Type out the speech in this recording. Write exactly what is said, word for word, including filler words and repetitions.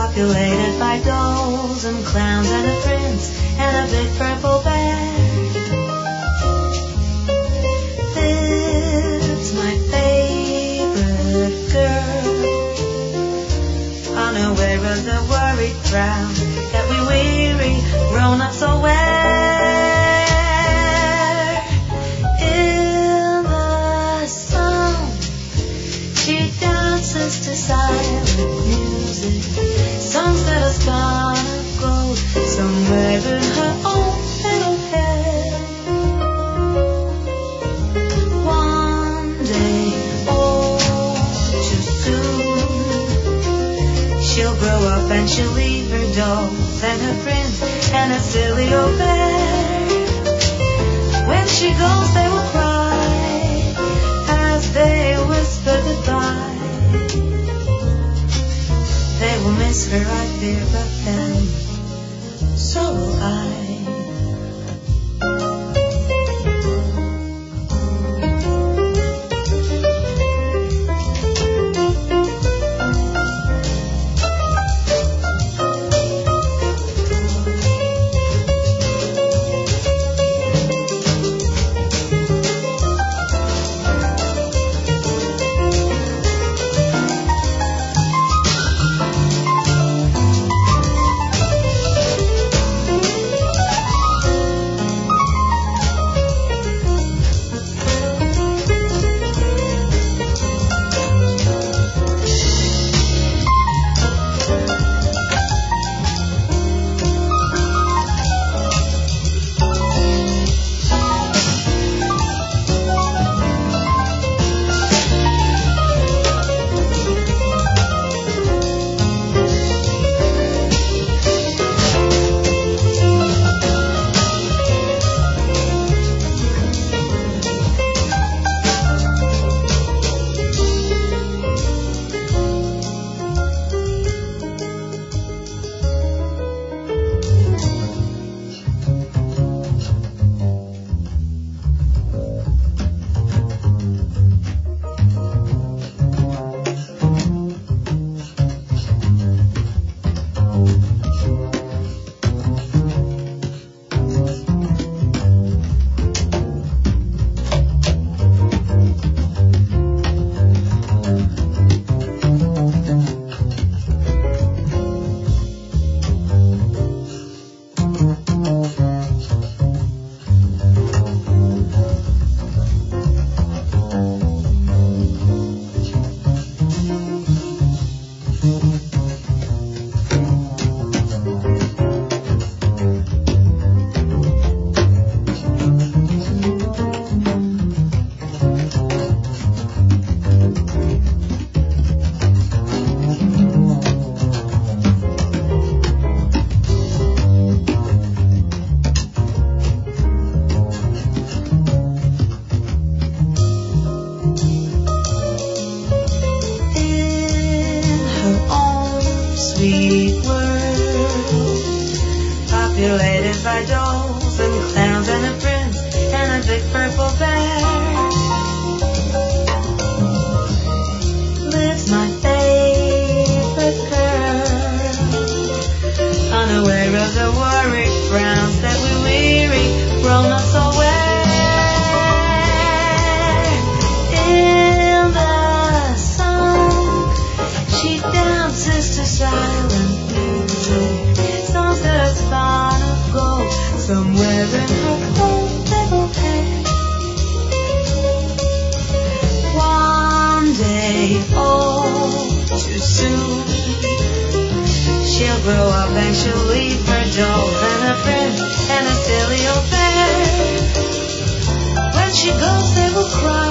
populated by dolls and clowns and a prince and a big purple bear. Lives my favorite girl, unaware of the worried crowd that we weary grown-ups all wear. In the sun, she dances to silent music, songs that are gonna go somewhere in her own little head. One day, oh, too soon, she'll grow up and she'll leave her dolls and her friends and a silly old bear. When she goes, they will cry as they whisper goodbye. They will miss her, I fear, but then so will I. She goes, they will cry.